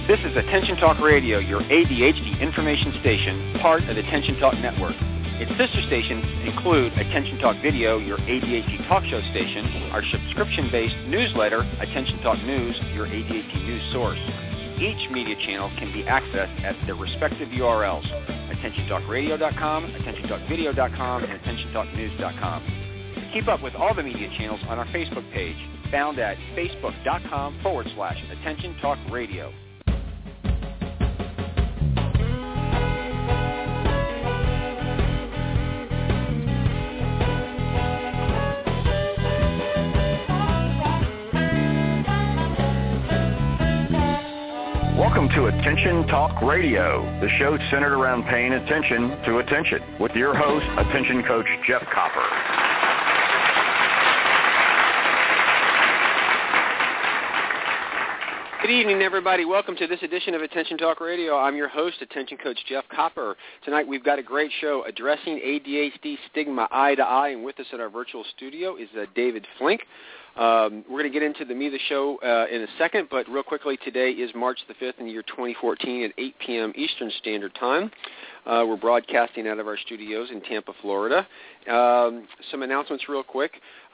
This is Attention Talk Radio, your ADHD information station, part of the Attention Talk Network. Its sister stations include Attention Talk Video, your ADHD talk show station, our subscription-based newsletter, Attention Talk News, your ADHD news source. Each media channel can be accessed at their respective URLs, AttentionTalkRadio.com, AttentionTalkVideo.com, and AttentionTalkNews.com. Keep up with all the media channels on our Facebook page, found at Facebook.com/Attention Talk Radio. Welcome to Attention Talk Radio, the show centered around paying attention to attention, with your host, Attention Coach Jeff Copper. Good evening, everybody. Welcome to this edition of Attention Talk Radio. I'm your host, Attention Coach Jeff Copper. Tonight we've got a great show, Addressing ADHD Stigma Eye to Eye, and with us at our virtual studio is David Flink. We're going to get into the meat of the show in a second, but real quickly, today is March the 5th in the year 2014 at 8 p.m. Eastern Standard Time. We're broadcasting out of our studios in Tampa, Florida. Some announcements real quick.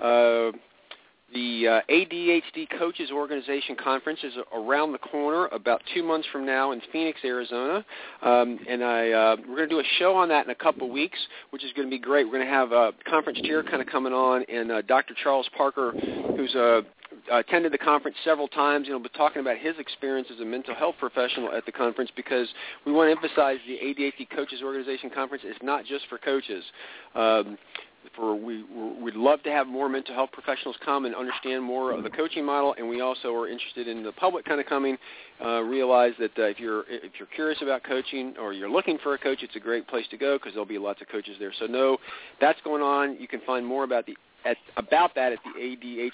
The ADHD Coaches Organization Conference is around the corner, about 2 months from now in Phoenix, Arizona. We're going to do a show on that in a couple weeks, which is going to be great. We're going to have a conference chair kind of coming on, and Dr. Charles Parker, who's attended the conference several times, will be talking about his experience as a mental health professional at the conference, because we want to emphasize the ADHD Coaches Organization Conference is not just for coaches. We'd love to have more mental health professionals come and understand more of the coaching model, and we also are interested in the public kind of coming. Realize that if you're curious about coaching or you're looking for a coach, it's a great place to go because there'll be lots of coaches there. So no, that's going on. You can find more about that at the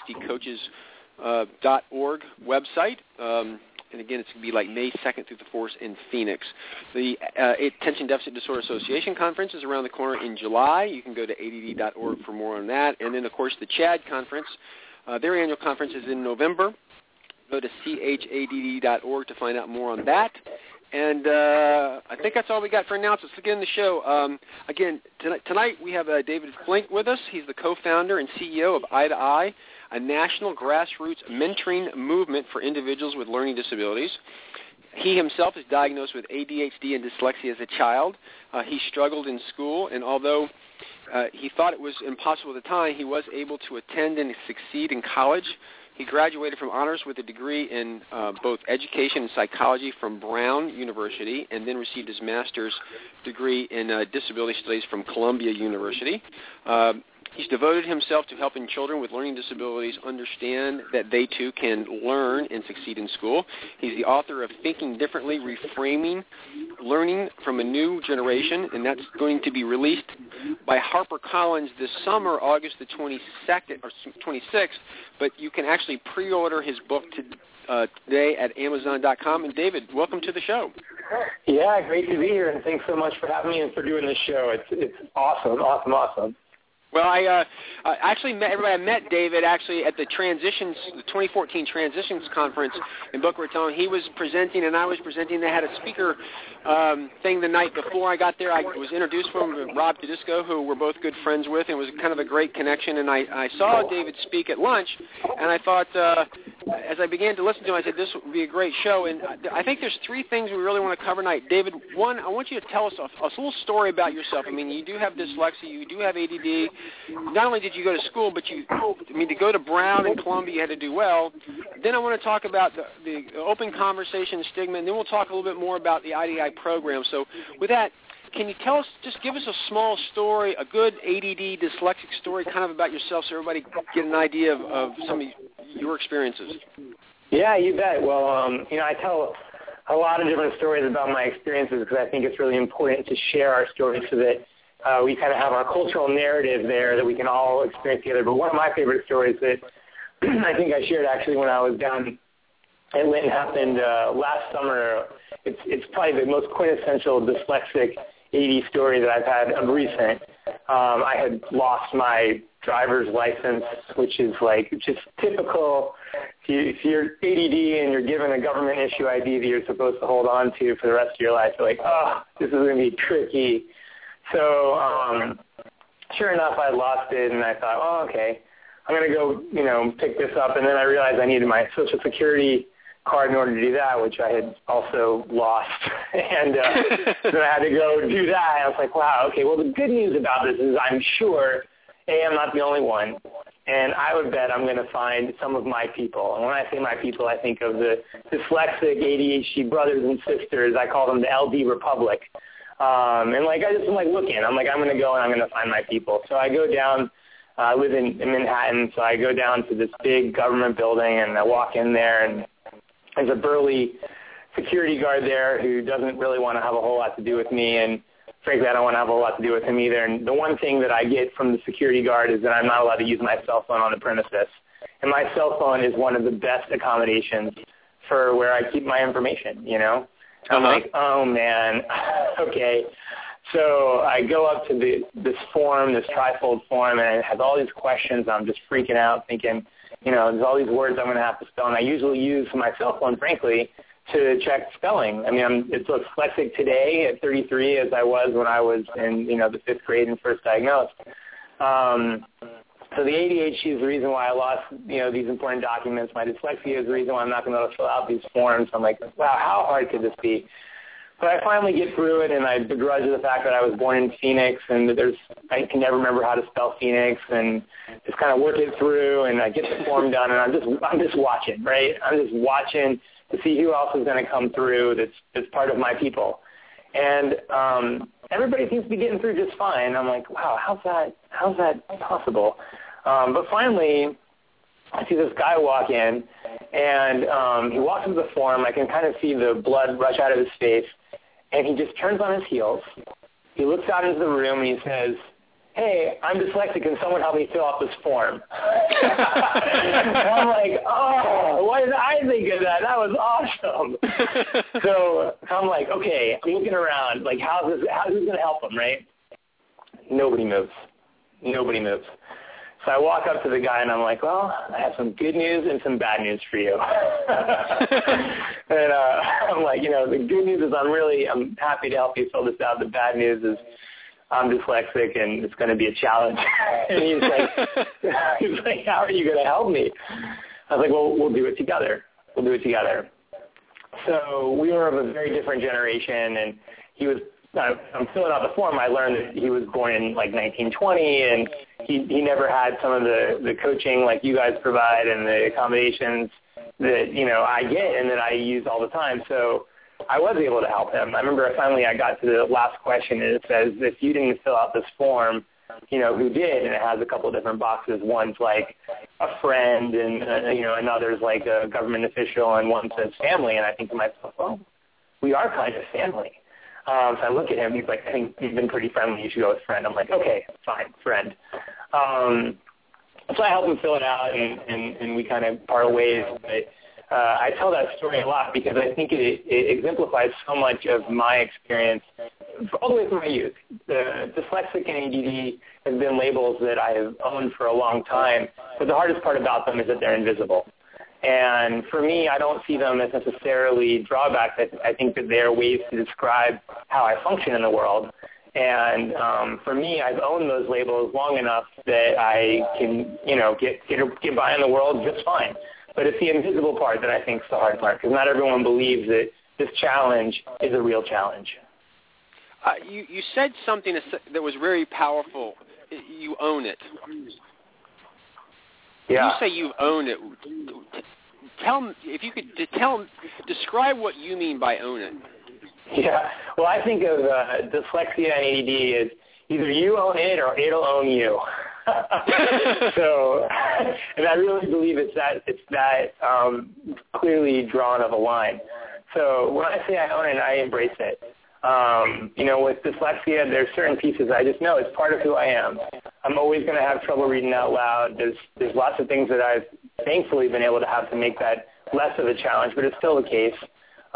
ADHDcoaches.org website. And again, it's going to be like May 2nd through the 4th in Phoenix. The Attention Deficit Disorder Association Conference is around the corner in July. You can go to ADD.org for more on that. And then, of course, the CHAD Conference, their annual conference is in November. Go to CHADD.org to find out more on that. And I think that's all we got for announcements. Let's get in the show. Again, tonight we have David Flink with us. He's the co-founder and CEO of Eye to Eye, a national grassroots mentoring movement for individuals with learning disabilities. He himself is diagnosed with ADHD and dyslexia as a child. He struggled in school, and although he thought it was impossible at the time, he was able to attend and succeed in college. He graduated from honors with a degree in both education and psychology from Brown University, and then received his master's degree in disability studies from Columbia University. He's devoted himself to helping children with learning disabilities understand that they too can learn and succeed in school. He's the author of Thinking Differently, Reframing Learning from a New Generation, and that's going to be released by HarperCollins this summer, August the 22nd or 26th, but you can actually pre-order his book today at Amazon.com. And David, welcome to the show. Yeah, great to be here, and thanks so much for having me and for doing this show. It's awesome. Well, I actually met David actually at the 2014 Transitions Conference in Boca Raton. He was presenting and I was presenting. They had a speaker thing the night before I got there. I was introduced from Rob Tedisco, who we're both good friends with, and it was kind of a great connection. And I saw David speak at lunch, and I thought, as I began to listen to him, I said, this would be a great show. And I think there's three things we really want to cover tonight. David, one, I want you to tell us a little story about yourself. I mean, you do have dyslexia, you do have ADD. Not only did you go to school, but to go to Brown and Columbia, you had to do well. Then I want to talk about the open conversation stigma, and then we'll talk a little bit more about the IDI program. So with that, can you tell us, just give us a small story, a good ADD dyslexic story kind of about yourself so everybody get an idea of some of your experiences? Yeah, you bet. Well, I tell a lot of different stories about my experiences because I think it's really important to share our stories so that we kind of have our cultural narrative there that we can all experience together. But one of my favorite stories that I think I shared actually when I was down at Linton happened last summer. It's probably the most quintessential dyslexic AD story that I've had of recent. I had lost my driver's license, which is like just typical. If you're ADD and you're given a government issue ID that you're supposed to hold on to for the rest of your life, you're like, oh, this is going to be tricky. So sure enough, I lost it, and I thought, oh, okay, I'm going to go, pick this up. And then I realized I needed my Social Security card in order to do that, which I had also lost. And then I had to go do that. I was like, wow, okay, well, the good news about this is I'm sure, I'm not the only one. And I would bet I'm going to find some of my people. And when I say my people, I think of the dyslexic ADHD brothers and sisters. I call them the LD Republic. And I just am looking. I'm going to go and I'm going to find my people. So I go down. I live in Manhattan, so I go down to this big government building, and I walk in there, and there's a burly security guard there who doesn't really want to have a whole lot to do with me, and frankly, I don't want to have a whole lot to do with him either. And the one thing that I get from the security guard is that I'm not allowed to use my cell phone on the premises. And my cell phone is one of the best accommodations for where I keep my information, I'm like, oh, man, okay. So I go up to this form, this trifold form, and it has all these questions. I'm just freaking out thinking, there's all these words I'm going to have to spell. And I usually use my cell phone, frankly, to check spelling. I mean, it's dyslexic today at 33 as I was when I was in, the 5th grade and first diagnosed. So the ADHD is the reason why I lost, these important documents. My dyslexia is the reason why I'm not going to be able to fill out these forms. I'm like, wow, how hard could this be? But I finally get through it, and I begrudge the fact that I was born in Phoenix, and I can never remember how to spell Phoenix, and just kind of work it through, and I get the form done, and I'm just watching, right? I'm just watching to see who else is going to come through that's part of my people. And everybody seems to be getting through just fine. I'm like, wow, how's that possible? But finally, I see this guy walk in, and he walks into the form. I can kind of see the blood rush out of his face, and he just turns on his heels. He looks out into the room, and he says, hey, I'm dyslexic. Can someone help me fill out this form? And I'm like, oh, why did I think of that? That was awesome. So I'm like, okay, I'm looking around. Like, how's this going to help him, right? Nobody moves. So I walk up to the guy, and I'm like, well, I have some good news and some bad news for you. And I'm like, the good news is I'm happy to help you fill this out. The bad news is I'm dyslexic, and it's going to be a challenge. And he's like, how are you going to help me? I was like, well, we'll do it together. So we were of a very different generation, and I'm filling out the form. I learned that he was born in 1920, and he never had some of the coaching like you guys provide and the accommodations that I get and that I use all the time. So I was able to help him. I remember finally I got to the last question, and it says if you didn't fill out this form, who did? And it has a couple of different boxes. One's like a friend, and another's like a government official, and one says family. And I think to myself, well, we are kind of family. So I look at him. He's like, I think you've been pretty friendly. You should go with friend. I'm like, okay, fine, friend. So I help him fill it out, and we kind of part ways. But I tell that story a lot because I think it exemplifies so much of my experience all the way through my youth. The dyslexic and ADD have been labels that I have owned for a long time, but the hardest part about them is that they're invisible. And for me, I don't see them as necessarily drawbacks. I think that they're ways to describe how I function in the world. And for me, I've owned those labels long enough that I can, get by in the world just fine. But it's the invisible part that I think is the hard part, because not everyone believes that this challenge is a real challenge. You said something that was very powerful. You own it. Yeah. You say you own it. Tell me, if you could describe what you mean by own it. Yeah. Well, I think of dyslexia and ADD as either you own it or it'll own you. So, and I really believe it's that clearly drawn of a line. So when I say I own it, I embrace it. With dyslexia, there's certain pieces I just know it's part of who I am. I'm always going to have trouble reading out loud. There's lots of things that I've thankfully been able to have to make that less of a challenge, but it's still the case.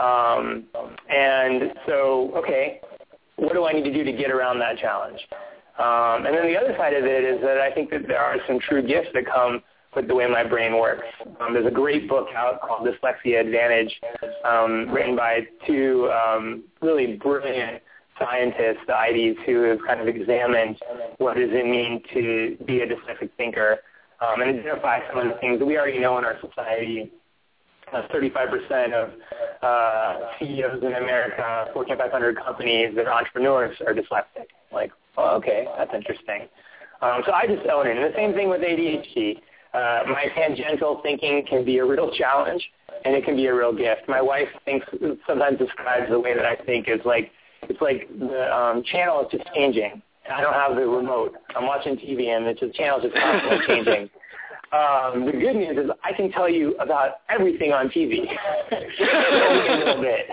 And so, okay, what do I need to do to get around that challenge? And then the other side of it is that I think that there are some true gifts that come with the way my brain works. There's a great book out called Dyslexia Advantage, written by two really brilliant scientists, the IDs, who have kind of examined what does it mean to be a dyslexic thinker, and identify some of the things that we already know in our society. 35% of CEOs in America, Fortune 500 companies that are entrepreneurs are dyslexic. Like, oh, okay, that's interesting. So I just own it. And the same thing with ADHD. My tangential thinking can be a real challenge, and it can be a real gift. My wife sometimes describes the way that I think as like, it's like the channel is just changing. I don't have the remote. I'm watching TV, and the channel is just constantly changing. The good news is I can tell you about everything on TV. A little bit.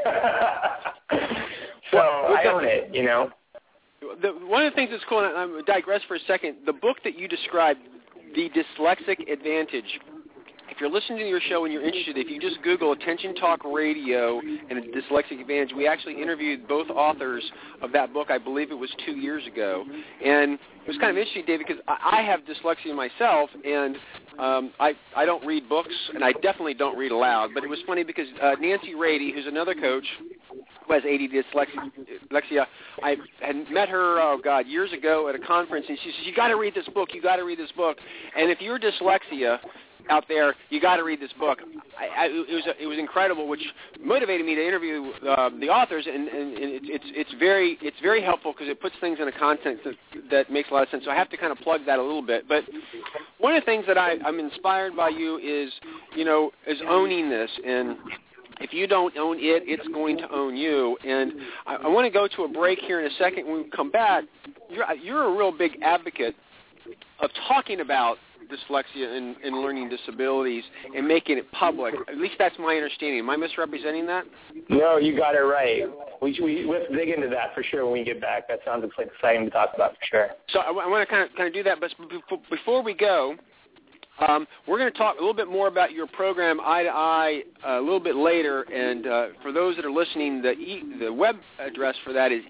So I own it, you know. One of the things that's cool, and I'm going to digress for a second, the book that you described, The Dyslexic Advantage, if you're listening to your show and you're interested, if you just Google Attention Talk Radio and Dyslexic Advantage, we actually interviewed both authors of that book, I believe it was 2 years ago. And it was kind of interesting, David, because I have dyslexia myself, and I don't read books, and I definitely don't read aloud. But it was funny because Nancy Rady, who's another coach who has AD dyslexia, I had met her, years ago at a conference, and she says, you got to read this book, you got to read this book. And if you're dyslexia out there, you got to read this book. It was incredible, which motivated me to interview the authors, and it's very helpful because it puts things in a context that makes a lot of sense. So I have to kind of plug that a little bit. But one of the things that I'm inspired by you is owning this, and if you don't own it, it's going to own you. And I want to go to a break here in a second. When we come back, you're a real big advocate of talking about dyslexia and learning disabilities and making it public. At least that's my understanding. Am I misrepresenting that? No, you got it right. Let's dig into that for sure when we get back. That sounds exciting to talk about for sure. So I want to kind of do that, but before we go, we're going to talk a little bit more about your program, Eye to Eye, a little bit later. And for those that are listening, the web address for that is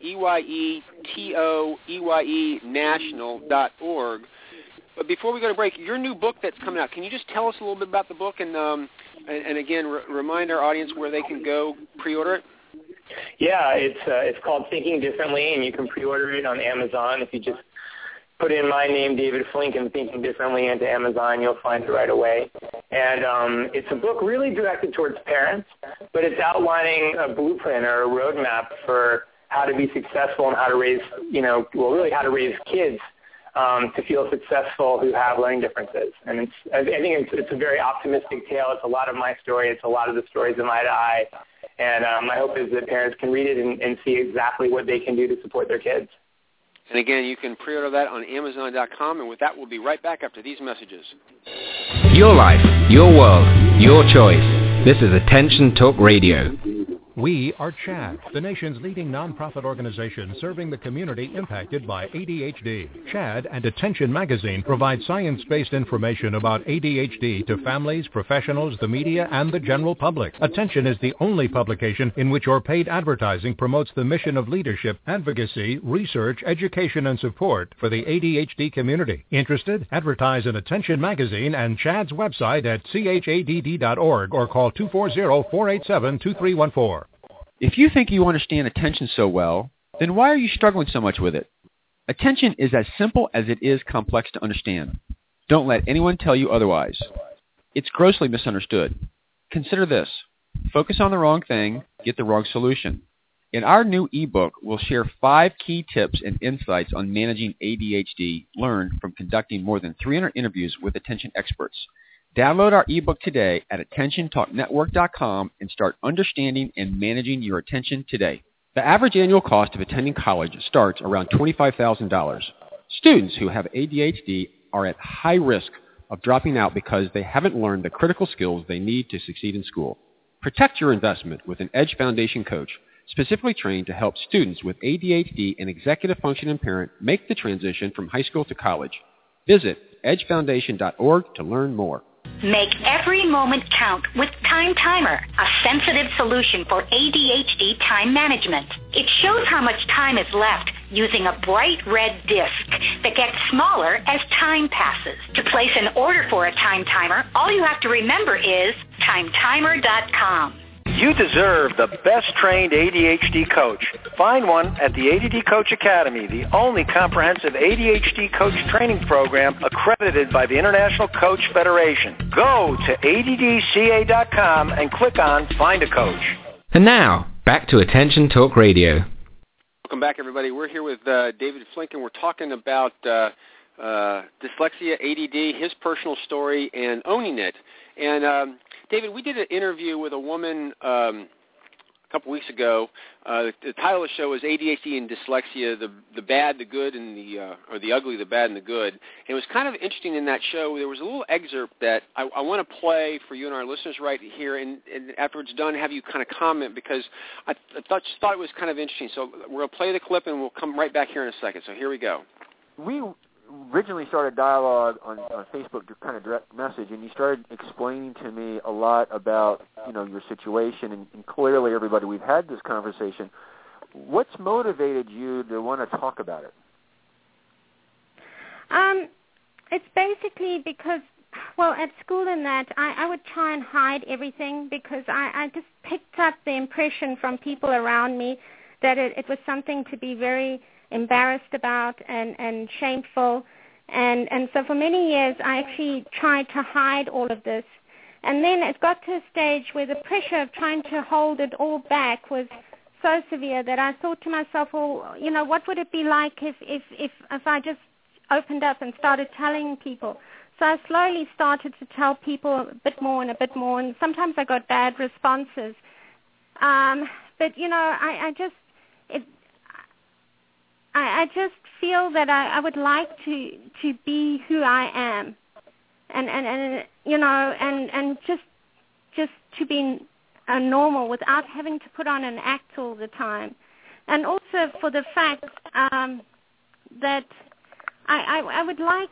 eyetoeyenational.org. But before we go to break, your new book that's coming out, can you just tell us a little bit about the book and again, remind our audience where they can go pre-order it? Yeah, it's called Thinking Differently, and you can pre-order it on Amazon. If you just put in my name, David Flink, and Thinking Differently into Amazon, you'll find it right away. And it's a book really directed towards parents, but it's outlining a blueprint or a roadmap for how to be successful and how to raise, how to raise kids to feel successful who have learning differences. And I think it's a very optimistic tale. It's a lot of my story. It's a lot of the stories of Eye to Eye. And my hope is that parents can read it and see exactly what they can do to support their kids. And again, you can pre-order that on Amazon.com. And with that, we'll be right back after these messages. Your life, your world, your choice. This is Attention Talk Radio. We are CHADD, the nation's leading nonprofit organization serving the community impacted by ADHD. CHADD and Attention Magazine provide science-based information about ADHD to families, professionals, the media, and the general public. Attention is the only publication in which your paid advertising promotes the mission of leadership, advocacy, research, education, and support for the ADHD community. Interested? Advertise in Attention Magazine and CHADD's website at chadd.org or call 240-487-2314. If you think you understand attention so well, then why are you struggling so much with it? Attention is as simple as it is complex to understand. Don't let anyone tell you otherwise. It's grossly misunderstood. Consider this. Focus on the wrong thing, get the wrong solution. In our new ebook, we'll share 5 key tips and insights on managing ADHD learned from conducting more than 300 interviews with attention experts. Download our ebook today at attentiontalknetwork.com and start understanding and managing your attention today. The average annual cost of attending college starts around $25,000. Students who have ADHD are at high risk of dropping out because they haven't learned the critical skills they need to succeed in school. Protect your investment with an Edge Foundation coach, specifically trained to help students with ADHD and executive function impairment make the transition from high school to college. Visit edgefoundation.org to learn more. Make every moment count with Time Timer, a sensitive solution for ADHD time management. It shows how much time is left using a bright red disc that gets smaller as time passes. To place an order for a Time Timer, all you have to remember is timetimer.com. You deserve the best-trained ADHD coach. Find one at the ADD Coach Academy, the only comprehensive ADHD coach training program accredited by the International Coach Federation. Go to addca.com and click on Find a Coach. And now, back to Attention Talk Radio. Welcome back, everybody. We're here with David Flink, and we're talking about dyslexia, ADD, his personal story, and owning it. And David, we did an interview with a woman a couple weeks ago. The title of the show was ADHD and Dyslexia: the Bad, the Good, and the Ugly, the Bad, and the Good. And it was kind of interesting in that show. There was a little excerpt that I want to play for you and our listeners right here, and after it's done, have you kind of comment, because I just thought it was kind of interesting. So we're going to play the clip, and we'll come right back here in a second. So here we go. We originally started dialogue on Facebook to kind of direct message, and you started explaining to me a lot about, your situation, and clearly, everybody, we've had this conversation. What's motivated you to want to talk about it? It's basically because, at school and that, I would try and hide everything, because I just picked up the impression from people around me that it was something to be very embarrassed about and shameful. And so for many years, I actually tried to hide all of this. And then it got to a stage where the pressure of trying to hold it all back was so severe that I thought to myself, what would it be like if I just opened up and started telling people? So I slowly started to tell people a bit more, and sometimes I got bad responses. But, I just feel that I would like to be who I am, and just to be normal without having to put on an act all the time, and also for the fact that I would like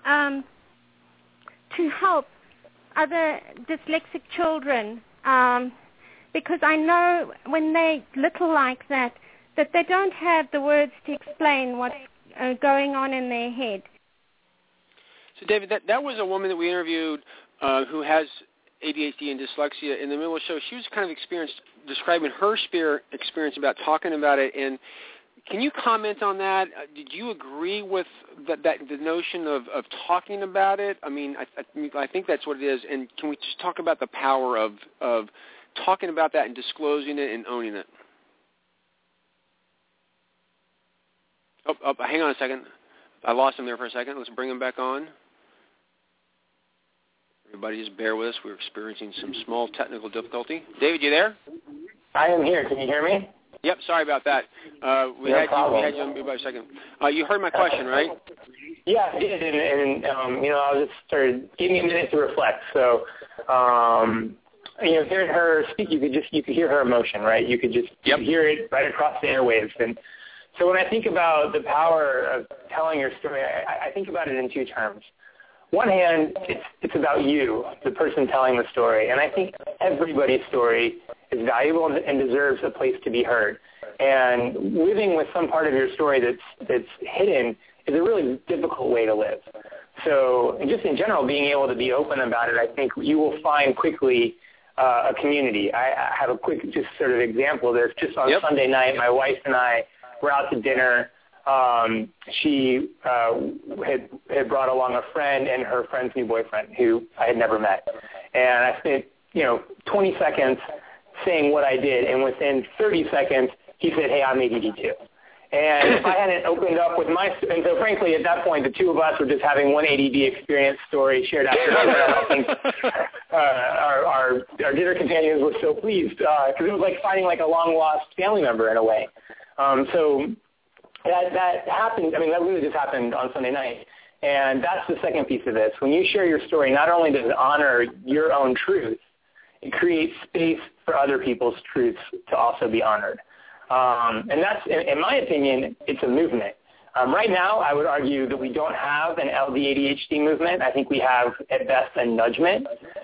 to help other dyslexic children, because I know when they're little like that they don't have the words to explain what's going on in their head. So, David, that was a woman that we interviewed who has ADHD and dyslexia. In the middle of the show, she was kind of describing her experience about talking about it. And can you comment on that? Did you agree with the notion of talking about it? I mean, I think that's what it is. And can we just talk about the power of talking about that and disclosing it and owning it? Oh, hang on a second. I lost him there for a second. Let's bring him back on. Everybody just bear with us. We're experiencing some small technical difficulty. David, you there? I am here. Can you hear me? Yep, sorry about that. We had you on mute by a second. You heard my question, right? Yeah, I did, and I was just started giving me a minute to reflect. So, hearing her speak, you could hear her emotion, right? You could just hear it right across the airwaves. And so when I think about the power of telling your story, I think about it in two terms. One hand, it's about you, the person telling the story, and I think everybody's story is valuable and deserves a place to be heard. And living with some part of your story that's hidden is a really difficult way to live. So just in general, being able to be open about it, I think you will find quickly a community. I have a quick just sort of example of this. Just on Sunday night, my wife and I were out to dinner. She had brought along a friend and her friend's new boyfriend who I had never met. And I spent, 20 seconds saying what I did, and within 30 seconds, he said, "Hey, I'm ADD too." And if I hadn't opened up with and so frankly, at that point, the two of us were just having one ADD experience story shared after another. I don't think our dinner companions were so pleased, because it was like finding like a long-lost family member in a way. So that happened. I mean, that really just happened on Sunday night. And that's the second piece of this. When you share your story, not only does it honor your own truth, it creates space for other people's truths to also be honored. And that's, in my opinion, it's a movement. Right now, I would argue that we don't have an LD-ADHD movement. I think we have, at best, a nudgement.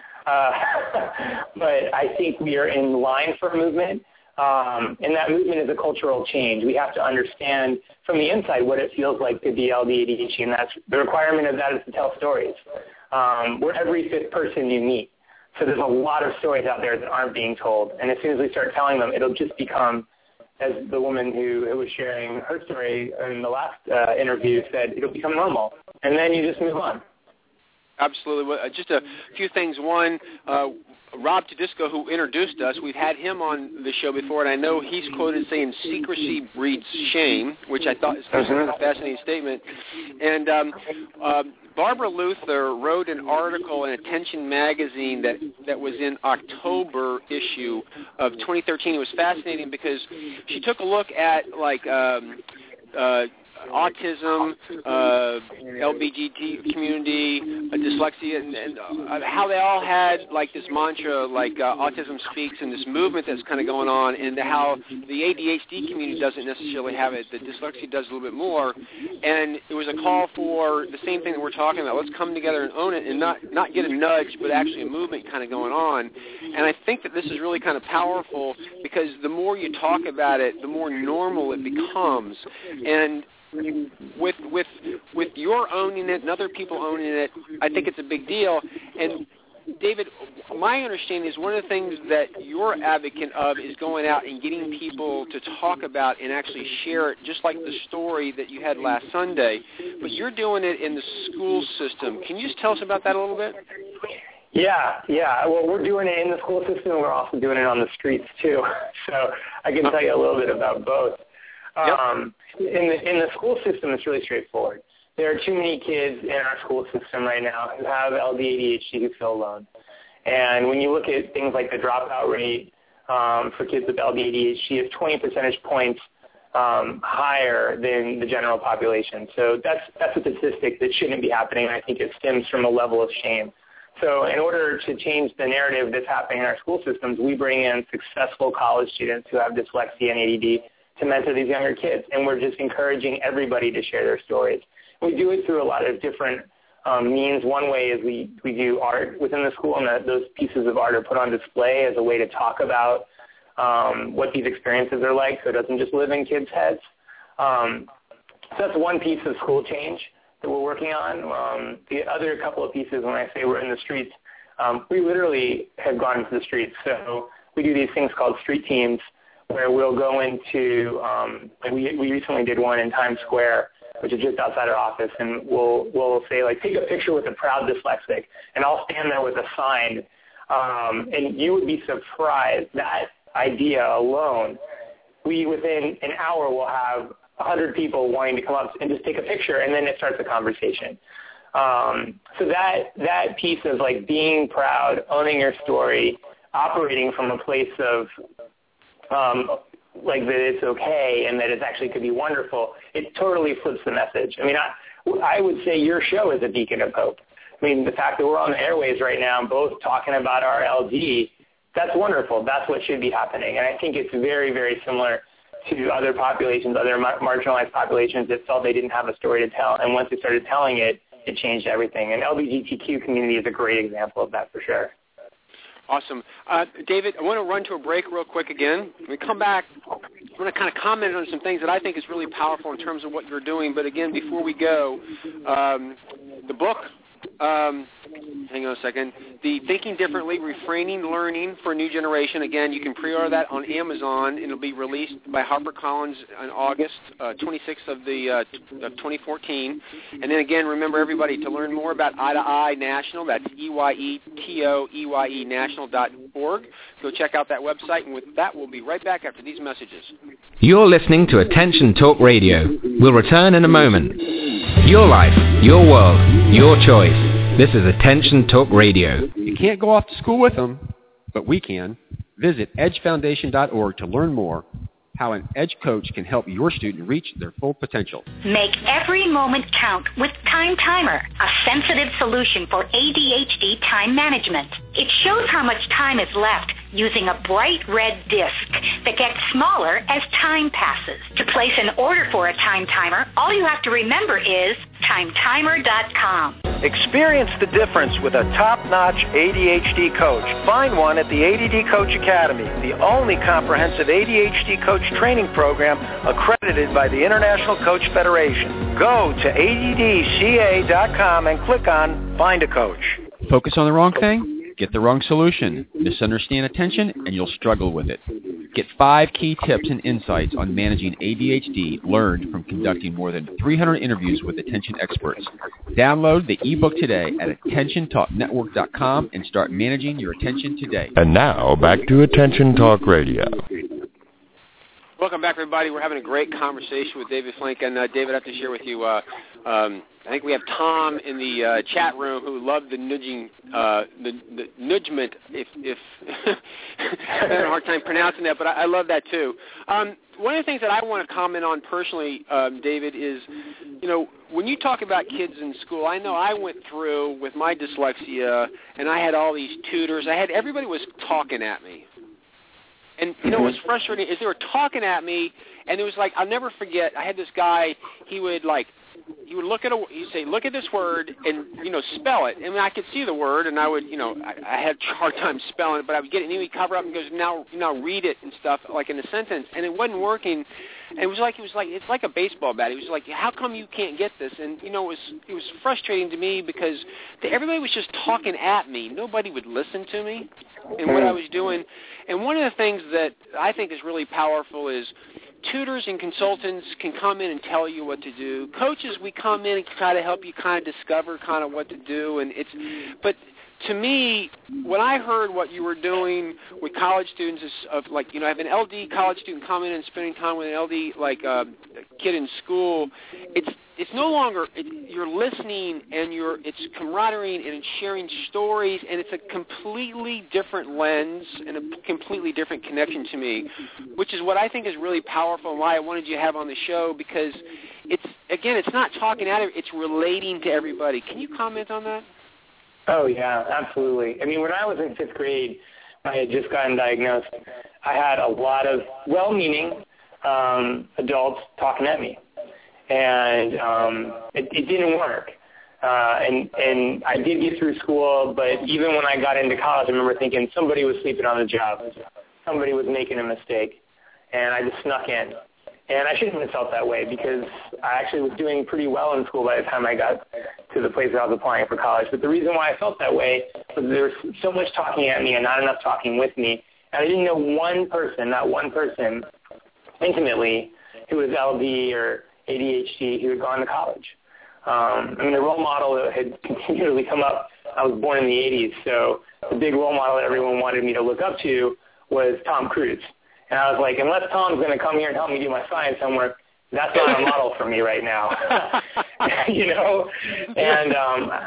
But I think we are in line for a movement, and that movement is a cultural change. We have to understand from the inside what it feels like to be LD-ADHD, and that's the requirement of that is to tell stories. We're every fifth person you meet. So there's a lot of stories out there that aren't being told, and as soon as we start telling them, it'll just become, as the woman who was sharing her story in the last interview said, it'll become normal, and then you just move on. Absolutely. Well, just a few things. One, Rob Tedisco, who introduced us, we've had him on the show before, and I know he's quoted saying secrecy breeds shame, which I thought is a fascinating statement. And Barbara Luther wrote an article in Attention magazine that was in October issue of 2013. It was fascinating because she took a look at autism, LBGT community, dyslexia, and how they all had this mantra, autism speaks, and this movement that's kind of going on, and how the ADHD community doesn't necessarily have it. The dyslexia does a little bit more, and it was a call for the same thing that we're talking about. Let's come together and own it, and not get a nudge, but actually a movement kind of going on. And I think that this is really kind of powerful because the more you talk about it, the more normal it becomes. And with your owning it and other people owning it, I think it's a big deal. And David, my understanding is one of the things that you're advocate of is going out and getting people to talk about and actually share it, just like the story that you had last Sunday. But you're doing it in the school system. Can you just tell us about that a little bit? Yeah. Well, we're doing it in the school system, and we're also doing it on the streets too. So I can tell you a little bit about both. In the school system, it's really straightforward. There are too many kids in our school system right now who have LD-ADHD who feel alone. And when you look at things like the dropout rate for kids with LD-ADHD, it's 20 percentage points higher than the general population. So that's a statistic that shouldn't be happening. I think it stems from a level of shame. So in order to change the narrative that's happening in our school systems, we bring in successful college students who have dyslexia and ADD to mentor these younger kids, and we're just encouraging everybody to share their stories. We do it through a lot of different means. One way is we do art within the school, and those pieces of art are put on display as a way to talk about what these experiences are like, so it doesn't just live in kids' heads. So that's one piece of school change that we're working on. The other couple of pieces, when I say we're in the streets, we literally have gone into the streets. So we do these things called street teams, where we'll go into, we recently did one in Times Square, which is just outside our office, and we'll say, take a picture with a proud dyslexic, and I'll stand there with a sign, and you would be surprised, that idea alone, within an hour, will have 100 people wanting to come up and just take a picture, and then it starts a conversation. So that piece of being proud, owning your story, operating from a place of that it's okay and that it actually could be wonderful, it totally flips the message. I mean, I would say your show is a beacon of hope. I mean, the fact that we're on the airwaves right now, both talking about our LD, that's wonderful. That's what should be happening. And I think it's very, very similar to other populations, other marginalized populations that felt they didn't have a story to tell. And once they started telling it, it changed everything. And LGBTQ community is a great example of that for sure. Awesome. David, I want to run to a break real quick again. When we come back, I want to kind of comment on some things that I think is really powerful in terms of what you're doing. But again, before we go, the book, hang on a second, the Thinking Differently, Refraining Learning for a New Generation. Again, you can pre-order that on Amazon. It'll be released by HarperCollins on August 26th of 2014. And then again, remember everybody to learn more about Eye to Eye National. That's EYETOEYE National.org. Go check out that website. And with that, we'll be right back after these messages. You're listening to Attention Talk Radio. We'll return in a moment. Your life, your world, your choice. This is Attention Talk Radio. You can't go off to school with them, but we can. Visit edgefoundation.org to learn more how an Edge coach can help your student reach their full potential. Make every moment count with Time Timer, a sensitive solution for ADHD time management. It shows how much time is left using a bright red disc that gets smaller as time passes. To place an order for a time timer, all you have to remember is timetimer.com. Experience the difference with a top-notch ADHD coach. Find one at the ADD Coach Academy, the only comprehensive ADHD coach training program accredited by the International Coach Federation. Go to addca.com and click on Find a Coach. Focus on the wrong thing? Get the wrong solution. Misunderstand attention, and you'll struggle with it. Get 5 key tips and insights on managing ADHD learned from conducting more than 300 interviews with attention experts. Download the ebook today at attentiontalknetwork.com and start managing your attention today. And now, back to Attention Talk Radio. Welcome back, everybody. We're having a great conversation with David Flink. And, David, I have to share with you, I think we have Tom in the chat room who loved the nudging, the nudgement, if I'm having a hard time pronouncing that, but I love that too. One of the things that I want to comment on personally, David, is, when you talk about kids in school, I know I went through with my dyslexia, and I had all these tutors. Everybody was talking at me. And, what was frustrating is they were talking at me, and it was like, I'll never forget, I had this guy, he would look at he'd say, look at this word and, spell it. And I could see the word, and I would, I had a hard time spelling it, but I would get it, and he would cover up and goes, now read it and stuff, like in a sentence. And it wasn't working. And it's like a baseball bat. He was like, how come you can't get this? And, it was frustrating to me because everybody was just talking at me. Nobody would listen to me and what I was doing. And one of the things that I think is really powerful is tutors and consultants can come in and tell you what to do. Coaches, we come in and try to help you kind of discover kind of what to do. But to me, when I heard what you were doing with college students, is I have an LD college student come in and spending time with an LD kid in school. It's no longer you're listening and it's camaraderie and it's sharing stories, and it's a completely different lens and a completely different connection to me, which is what I think is really powerful and why I wanted you to have on the show, because it's not talking at it, it's relating to everybody. Can you comment on that? Oh, yeah, absolutely. I mean, when I was in 5th grade, I had just gotten diagnosed. I had a lot of well-meaning adults talking at me, and it didn't work. And I did get through school, but even when I got into college, I remember thinking somebody was sleeping on the job. Somebody was making a mistake, and I just snuck in. And I shouldn't have felt that way because I actually was doing pretty well in school by the time I got to the place where I was applying for college. But the reason why I felt that way was there was so much talking at me and not enough talking with me. And I didn't know not one person intimately who was LD or ADHD who had gone to college. The role model that had continually come up, I was born in the 80s, so the big role model that everyone wanted me to look up to was Tom Cruise. And I was like, unless Tom's going to come here and help me do my science homework, that's not a model for me right now. And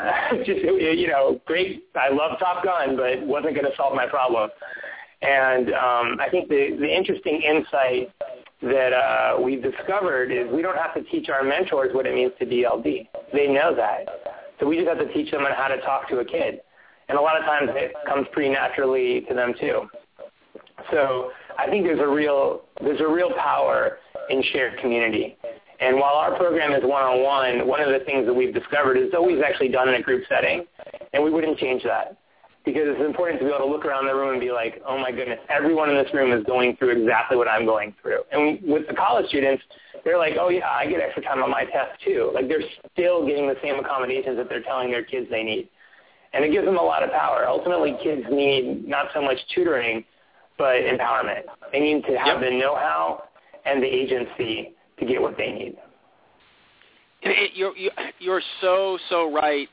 great. I love Top Gun, but wasn't going to solve my problem. And I think the interesting insight that we've discovered is we don't have to teach our mentors what it means to be LD. They know that. So we just have to teach them on how to talk to a kid. And a lot of times it comes pretty naturally to them too. So I think there's a real power in shared community. And while our program is one-on-one, one of the things that we've discovered is it's always actually done in a group setting, and we wouldn't change that. Because it's important to be able to look around the room and be like, oh my goodness, everyone in this room is going through exactly what I'm going through. And with the college students, they're like, oh yeah, I get extra time on my test too. Like they're still getting the same accommodations that they're telling their kids they need. And it gives them a lot of power. Ultimately, kids need not so much tutoring, but empowerment. They need to have the know-how and the agency to get what they need. You're so right.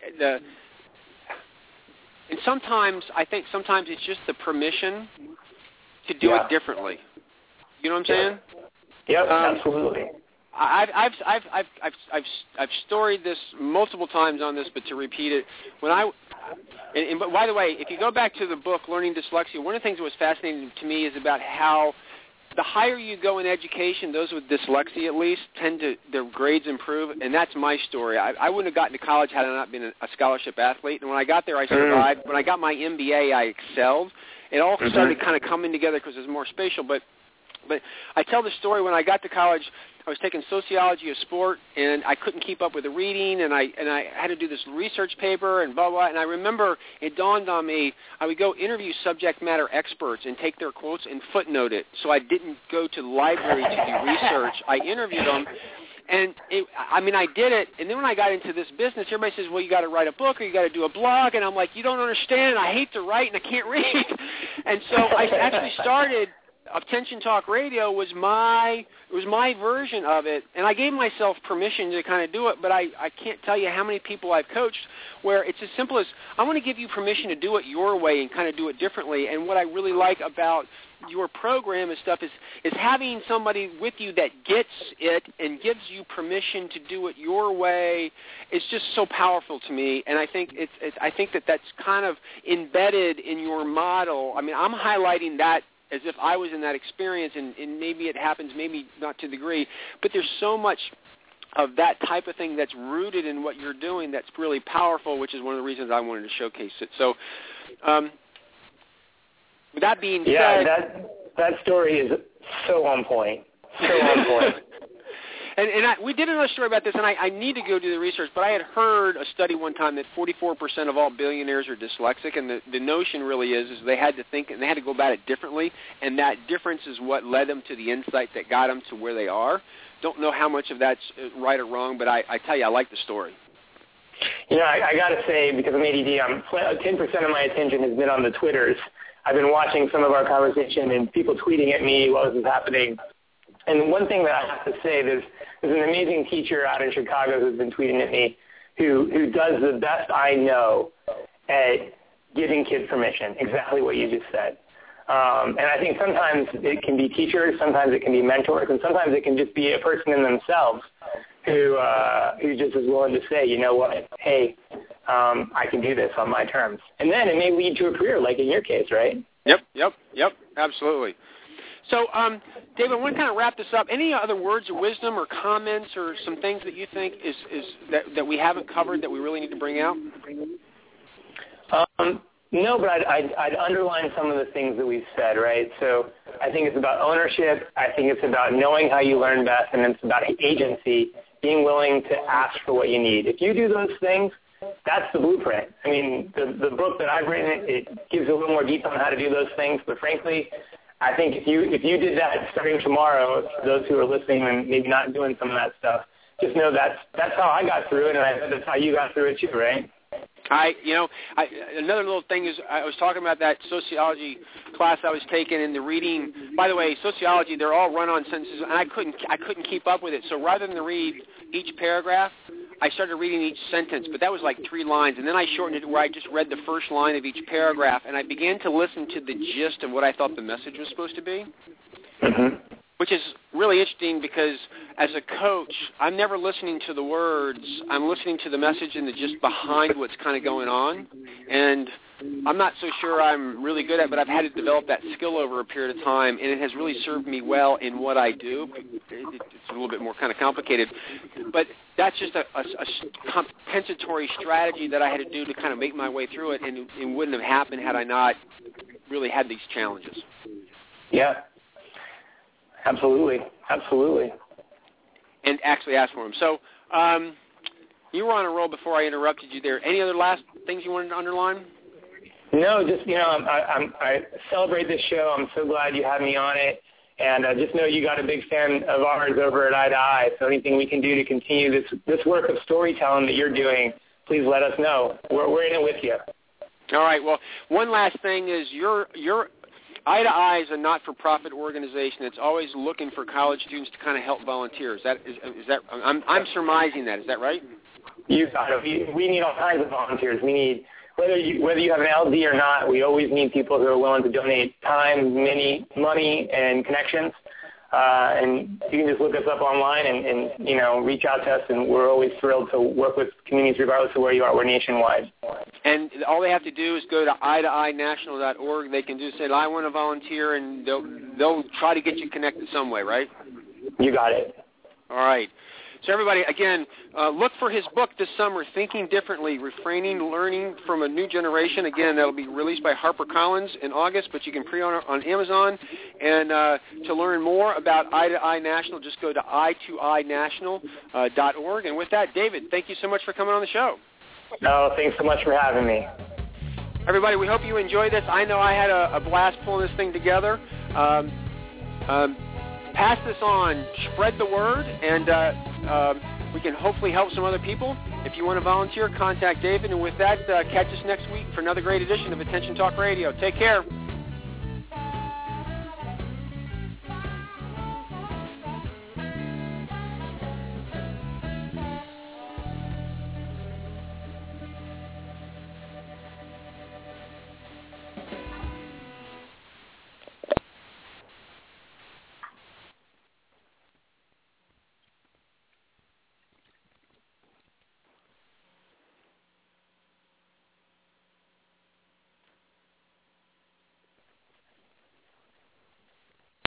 And I think sometimes it's just the permission to do it differently. You know what I'm saying? Yep, absolutely. I've storied this multiple times on this, but to repeat it, but by the way, if you go back to the book Learning Dyslexia, one of the things that was fascinating to me is about how the higher you go in education, those with dyslexia at least, their grades improve, and that's my story. I wouldn't have gotten to college had I not been a scholarship athlete, and when I got there, I survived. When I got my MBA, I excelled. It all started kind of coming together because it was more spatial, but I tell the story when I got to college, I was taking sociology of sport, and I couldn't keep up with the reading, and I had to do this research paper and blah, blah, and I remember it dawned on me I would go interview subject matter experts and take their quotes and footnote it, so I didn't go to the library to do research. I interviewed them, and I did it, and then when I got into this business, everybody says, well, you got to write a book or you got to do a blog, and I'm like, you don't understand, I hate to write and I can't read. And so I actually started Attention Talk Radio was my version of it, and I gave myself permission to kind of do it, but I can't tell you how many people I've coached where it's as simple as, I want to give you permission to do it your way and kind of do it differently. And what I really like about your program and stuff is having somebody with you that gets it and gives you permission to do it your way. It's just so powerful to me, and I think I think that's kind of embedded in your model. I mean, I'm highlighting that as if I was in that experience, and maybe it happens, maybe not to the degree, but there's so much of that type of thing that's rooted in what you're doing that's really powerful, which is one of the reasons I wanted to showcase it. So with that being said... that story is so on point. So on point. We did another story about this, and I need to go do the research, but I had heard a study one time that 44% of all billionaires are dyslexic, and the notion really is they had to think and they had to go about it differently, and that difference is what led them to the insight that got them to where they are. Don't know how much of that's right or wrong, but I tell you, I like the story. You know, I got to say, because I'm ADD, 10% of my attention has been on the Twitters. I've been watching some of our conversation and people tweeting at me while this is happening. And one thing that I have to say, there's an amazing teacher out in Chicago who's been tweeting at me who does the best I know at giving kids permission, exactly what you just said. And I think sometimes it can be teachers, sometimes it can be mentors, and sometimes it can just be a person in themselves who just is willing to say, you know what, hey, I can do this on my terms. And then it may lead to a career, like in your case, right? Yep, absolutely. So, David, I want to kind of wrap this up. Any other words of wisdom or comments or some things that you think is that we haven't covered that we really need to bring out? No, but I'd underline some of the things that we've said, right? So I think it's about ownership. I think it's about knowing how you learn best, and it's about agency, being willing to ask for what you need. If you do those things, that's the blueprint. I mean, the book that I've written, it gives a little more detail on how to do those things, but frankly, I think if you did that starting tomorrow, those who are listening and maybe not doing some of that stuff, just know that's how I got through it, and I know that's how you got through it too, right? Another little thing is I was talking about that sociology class I was taking and the reading. By the way, sociology, they're all run-on sentences, and I couldn't keep up with it. So rather than read each paragraph, I started reading each sentence, but that was like 3 lines, and then I shortened it where I just read the first line of each paragraph, and I began to listen to the gist of what I thought the message was supposed to be, which is really interesting because as a coach, I'm never listening to the words. I'm listening to the message and the gist behind what's kind of going on, and I'm not so sure I'm really good at it, but I've had to develop that skill over a period of time, and it has really served me well in what I do. It's a little bit more kind of complicated, but that's just a compensatory strategy that I had to do to kind of make my way through it, and it wouldn't have happened had I not really had these challenges. Yeah, absolutely. And actually ask for them. So you were on a roll before I interrupted you there. Any other last things you wanted to underline? No, just, I celebrate this show. I'm so glad you had me on it. And just know you got a big fan of ours over at Eye to Eye. So anything we can do to continue this work of storytelling that you're doing, please let us know. We're in it with you. All right. Well, one last thing is your Eye to Eye is a not-for-profit organization that's always looking for college students to kind of help volunteer. Is that I'm surmising that. Is that right? You got it. We need all kinds of volunteers. We need, whether you have an LD or not, we always need people who are willing to donate time, money, and connections. And you can just look us up online and reach out to us, and we're always thrilled to work with communities regardless of where you are. We're nationwide. And all they have to do is go to eye2eyenational.org. They can just say, I want to volunteer, and they'll try to get you connected some way, right? You got it. All right. So everybody, again, look for his book this summer, Thinking Differently, Refraining, Learning from a New Generation. Again, that'll be released by HarperCollins in August, but you can pre-order on Amazon. And to learn more about Eye to Eye National, just go to eye2eyenational.org. And with that, David, thank you so much for coming on the show. Oh, thanks so much for having me. Everybody, we hope you enjoyed this. I know I had a blast pulling this thing together. Pass this on, spread the word, and we can hopefully help some other people. If you want to volunteer, contact David. And with that, catch us next week for another great edition of Attention Talk Radio. Take care.